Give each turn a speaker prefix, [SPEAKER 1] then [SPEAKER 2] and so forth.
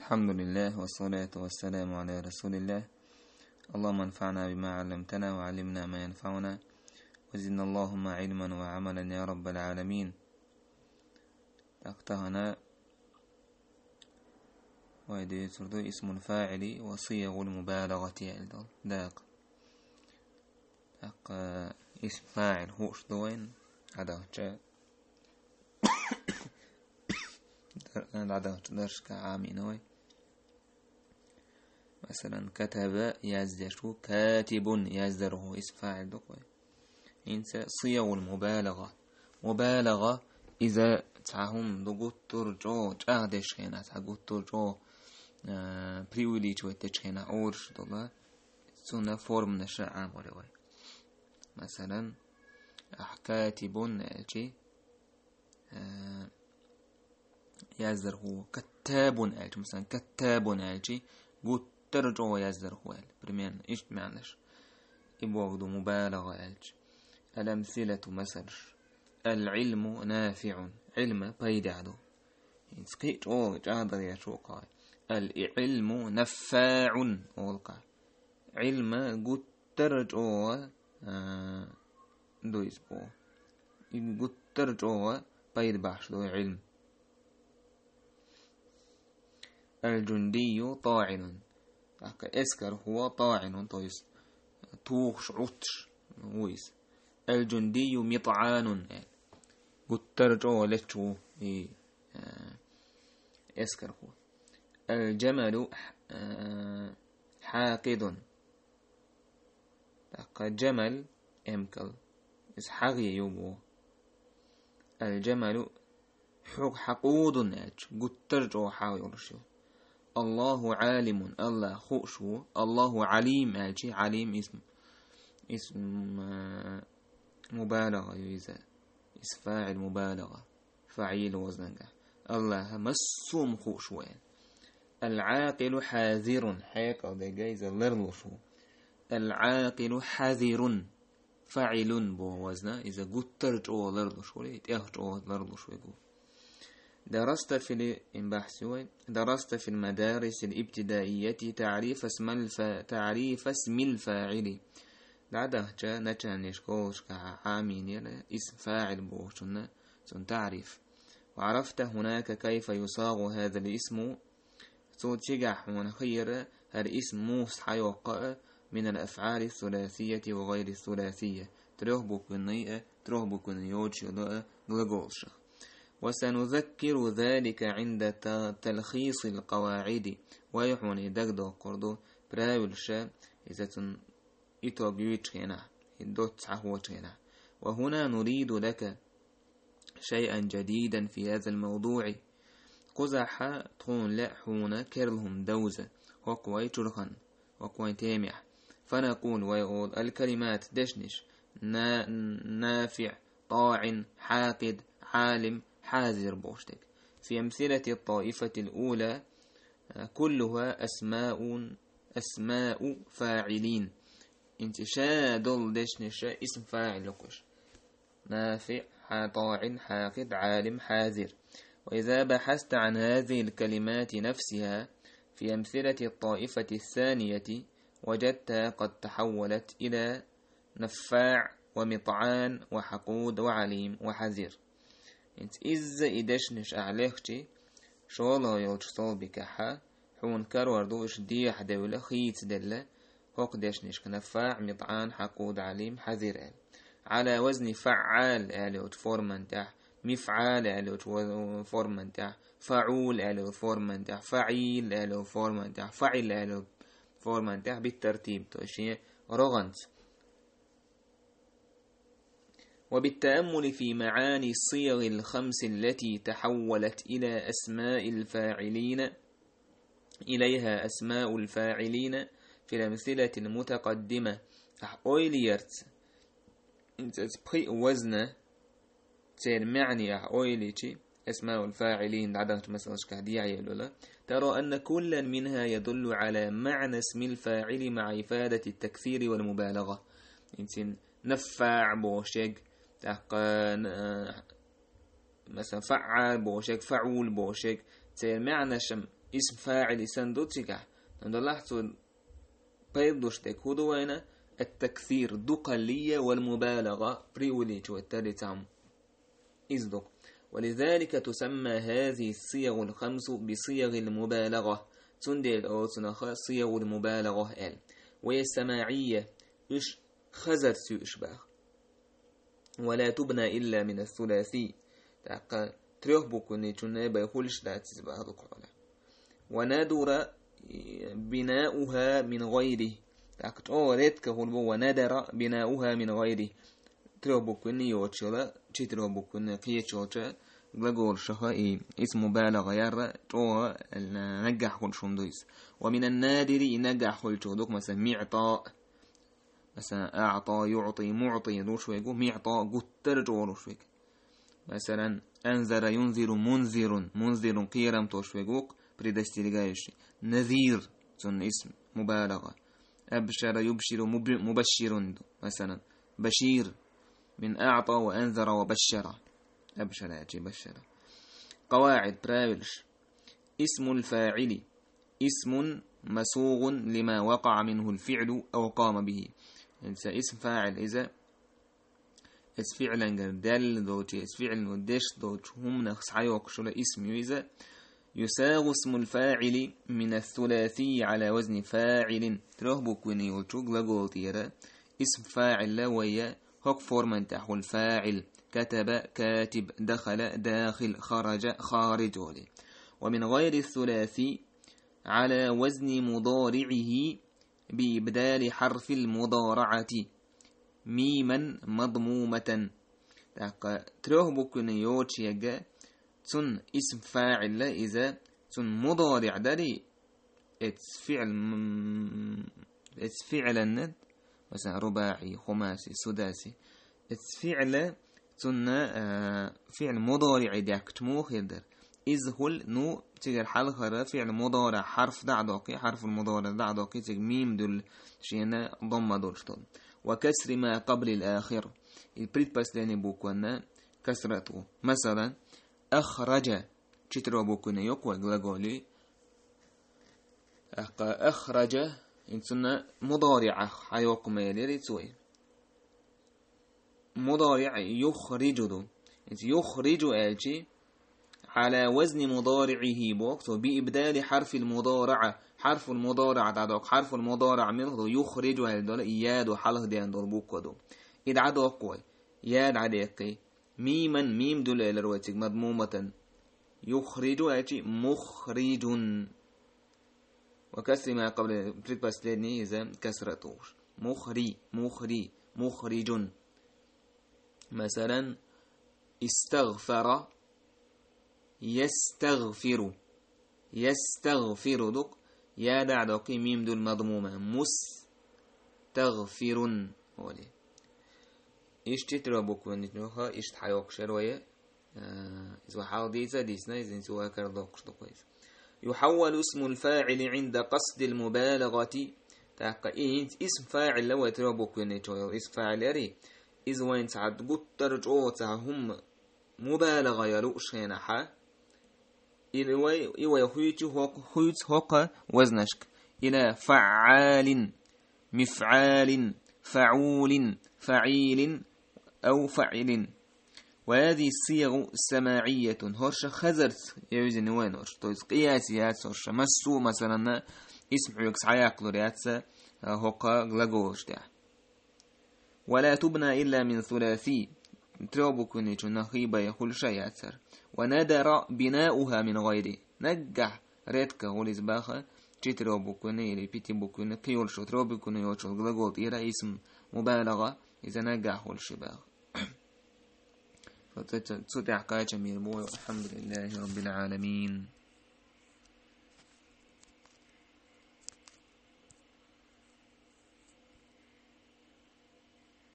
[SPEAKER 1] الحمد لله والصلاة والسلام على رسول الله. اللهم انفعنا بما علمتنا وعلمنا ما ينفعنا وزدنا اللهم علما وعملا يا رب العالمين. اقتهنا ويدي سردو اسم الفاعل وصيغ المبالغة داق اسم فاعل هوش دوين هذا جاء هذا درس كعامين مثلا كتب يزدر كاتب يزدره اسم فاعل دقوي إنسى صيغ المبالغة مبالغة إذا تعهم دقوت ترجو جاهدش خينا تقوت ترجو بريوليج وتشخينا أورش دولا سنة فورم نشاء عامل مثلا كاتب ألجي يزدره كتاب ألجي مثلا كتاب ألجي قوت ترجو يزدره بريمين إيش معناش إبوغدو مبالغة ألجي الأمثلة مثلا العلم نافع علم بيدعدو إنسكيت أو جادر يشوقا العلم نفاع أولقا علم قد ترجو دو إسبو قد ترجو بيد بحش دو علم الجندي طاعن اسكر هو طاعن طيس توخش عطش ويس الجندي مطعان قد ترجو لتشو اسكر هو الجمل حاقد جمل امكل اسحاقي يوبو الجمل حقود قد ترجو حاورشو الله عالم الله خوشو الله عليم عليم اسم مبالغة يوزا اسم فاعل مبالغة فعيل وزنجا الله مسوم خوشوين العاقل حاذر حيك أو جايزة لرلشو العاقل حذر فعل بو وزنا إذا قلت ترجع لرلشو ليت يهجع لرلشو يقول درست في المدارس الابتدائية تعريف اسم الفاعل بعده جاء نتشانيش كوش كعامين اسم فاعل بوشنا سن تعريف وعرفت هناك كيف يصاغ هذا الاسم صوت شجح ونخير الاسم موس حيوقع من الأفعال الثلاثية وغير الثلاثية ترهبك بالنيئة ترهبك نيوتش غلقوش وسنذكر ذلك عند تلخيص القواعد ويحوني دقدو قردو براولشا إذا إتوبيوتشينا إدوت عهوتشينا وهنا نريد لك شيئا جديدا في هذا الموضوع قزح تون لحون كرلهم دوزة وقوي ترخن وقوي تيمح فنقول ويقول الكلمات دشنش نافع طاع حاقد عالم حاذر بوشتك في أمثلة الطائفة الأولى كلها أسماء فاعلين انتشاء دول دشنش اسم فاعل لكش نافع طاع حاقد عالم حاذر. وإذا بحثت عن هذه الكلمات نفسها في أمثلة الطائفة الثانية وجدتها قد تحولت إلى نفاع ومطعان وحقود وعليم وحذر. انت إذا إدشنش أعليختي شوالله يلشطول بكحا حون كروردو إش ديح دولة خيت دلة هوق دشنش كنفاع مطعان حقود عليم حذر على وزن فعال ألوت فورمان تاع مفعال ألوت فورمان تاع فعول ألوت فورمان تاع فعيل ألوت فورمان تاع فعل ألوت فورمان تاع بالترتيب توشي رغنت. وبالتأمل في معاني الصيغ الخمس التي تحولت إلى أسماء الفاعلين إليها أسماء الفاعلين في الأمثلة المتقدمة أويليرت انت تبقي وزنه تير معني أويليتي أسماء الفاعلين عدد مثلا شكادية يلولا ترى أن كل منها يدل على معنى اسم الفاعل مع إفادة التكثير والمبالغة. انت نفاع بوشك مثلا فعال بوشك فعول بوشك تير معنى اسم فاعل سندوتشكا ندلحتو بيضوش تكودو وين التكثير دقلية والمبالغة بريوليج والتالتام إزدق. ولذلك تسمى هذه الصيغ الخمس بصيغ المبالغة تندل أو تنخ صيغ المبالغة وهي السماعية إش خزر سيشبه ولا تبنى إلا من الثلاثي تاقا تريح بكوني تنبا يقولش لا تسبه ذكرنا وندر بناؤها من غيره تاقا أوريتك هو وندر بناؤها من غيره تريح بكوني يوتشلا تريح بكوني قيتشوتا بقول شخائي اسم مبالغة يرى تو نجح كل شمدويس. ومن النادر نجح كل شودوك مثلا معطاء مثلا أعطى يعطي معطي روش ويقول معطاء قتر جوروش ويق مثلا أنذر ينذر منذر قيرم توش ويقوق بريدستيلغايش. نذير سن اسم مبالغة. أبشر يبشر مبشر مثلا بشير من أعطى وأنذر وبشر أبشر يأتي بشر. قواعد براولش. اسم الفاعل اسم مسوغ لما وقع منه الفعل أو قام به. اسم فاعل إذا فعلا دل دوتي فعل ودش دوت هم نخس حيوك شو اسم إذا يساغ اسم الفاعل من الثلاثي على وزن فاعل ترهبو كوني يوتوك لقول تيرا اسم فاعل لا ويا هوك فورمان تحو الفاعل كتب كاتب دخل داخل خرج خارج. ومن غير الثلاثي على وزن مضارعه بإبدال حرف المضارعة ميما مضمومة. تروه بكون يوتش يجا تن اسم فاعل إذا تن مضارع داري فعلا مثلا رباعي خماسي سداسي فعل تن فعل مضارع داك تموخ يدر إذ هل نو تجر حلقة فعل مضارع حرف دعدوقي حرف المضارع دعدوقي تج ميم دول شينا ضم دولشتون. وكسر ما قبل الآخر البريد باس لاني بوكونا كسرته مثلا أخرج تشترو بوكونا يقوى غلاغولي أخرج إنسنا مضارع حيوق ميلي تسوي مضارع يخرج دو يخرج ألجي على وزن مضارعه بوقت بإبدال حرف المضارعة حرف المضارع دادوك حرف المضارع منه يخرج هالدول إياد وحلق ديان دول بوكودو إذ عدوك قوي ياد عديقي ميما ميم دول إلرواتك مضمومة يخرج أجي مخرج. وكسر ما قبل بريد باستيدني إذا كسرتوش مخرج. مثلا استغفر يستغفر دوك يا دعدوكي ميم دول مضمومة مستغفر ولي إيش تتربوك ونتنوها إيش تحيوك شروية إذا حاول ديزا ديسنا إذا نسوها كردوكش دوكويس. يحول اسم الفاعل عند قصد المبالغة تحقا اسم فاعل لو يتربوك ونتنوها اسم فاعل يري إذا وين تعد قد ترجعو هم مبالغة يروش هنا إيوه يخيط هوك وزنشك إلى فعال مفعال فعول فعيل أو فعل. وهذه الصيغ سماعية هرش خزرت يوزن وين هرش تويز قياسيات هرش مسو مثلا اسم عيكس عياق لرياتسا هوكا غلاغوش ده. ولا تبنى إلا من ثلاثي تروبكني نخيبة يقول شيء أثر. وندر بناؤها من غيره نجح ريتك وليز باخا تروبكني اللي بيتي بكني قيول شو تروبكني يوشل غلاغوت إلى اسم مبالغة إذا نجح والشباغ. فتتسطع قاية جميل بوي والحمد لله رب العالمين.